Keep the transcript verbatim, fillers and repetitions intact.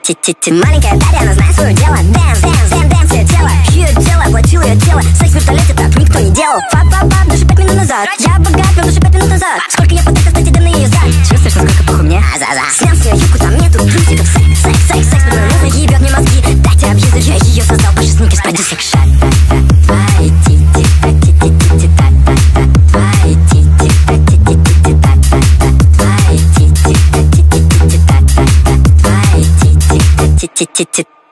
Маленькая Дарья, она знает свое дело. Дэнс, дэнс, дэнс, дэнс, ее тело. Ее тело, оплатил ее тело. Секс в вертолете так никто не делал. Фап-фап-фап, даже пять минут назад. Я богат, но даже пять минут назад. Сколько я потратил, кстати, на ее зад. Чувствуешь, насколько похуй мне? Сням с нее юбку, там нету трусиков. Секс, секс, секс, секс, но нужно ебет мне мозги. Дайте объезды, я ее создал, Паша Сникерс, продюсер. Твои тити, тати, тити, тити, та-та-та. Твои тити, тати, тити, тити, та-та-та. Твои тити, тати, тити, тити, та-та-та. Твои тити, тати, тити, тити.